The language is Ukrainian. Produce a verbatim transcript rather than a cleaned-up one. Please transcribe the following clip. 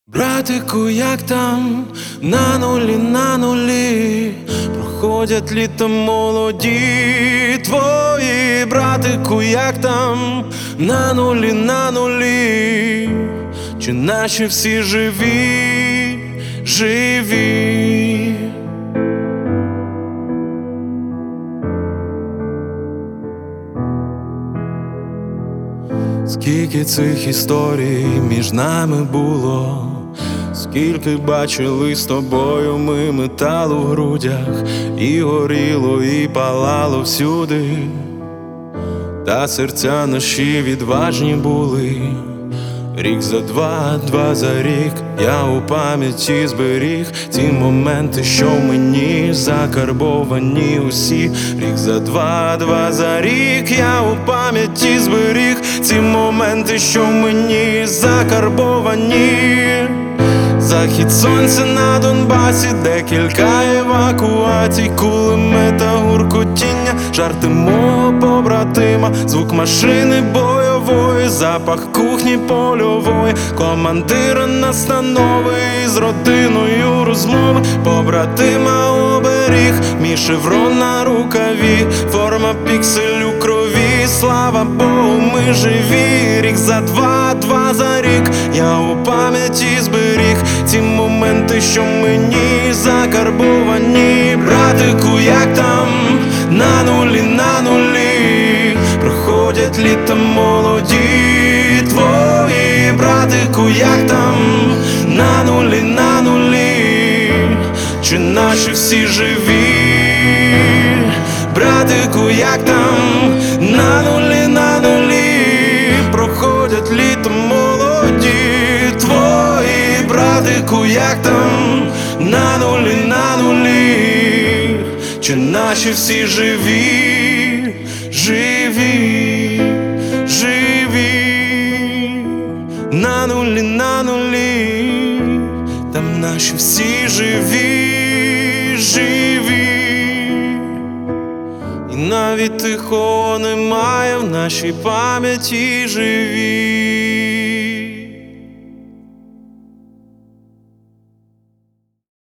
Братику, як там, на нулі, на нулі, проходять літа молоді твої, братику, як там, на нулі, на нулі, чи наші всі живі, живі? Скільки цих історій між нами було, скільки бачили з тобою ми металу в грудях, і горіло, і палало всюди, та серця наші відважні були. Рік за два, два за рік, я у пам'яті зберіг ті моменти, що в мені закарбовані усі. Рік за два, два за рік, я у пам'яті зберіг ті моменти, що в мені закарбовані. Захід сонця на Донбасі, декілька евакуацій, кулемета, гуркотіння, жарти мого побратима, звук машини бойової, запах кухні польової, командира настанови, з родиною розмови, побратима оберіг, мій шеврон на рукаві, форма пікселю крові, слава Богу, ми живі. Рік за два, два за рік, я у пам'яті зберіг ті моменти, що мені закарбовані. Братику, як там, на нулі, на нулі, проходять літа молоді твої, братику, як там, на нулі, на нулі, чи наші всі живі? Братику, як там, на нулі, на нулі, проходять літа молоді твої, братику, як там, на нулі, на нулі, чи наші всі живі, живі, живі? На нулі, на нулі, там наші всі живі, живі. І навіть тихого немає в нашій пам'яті живі.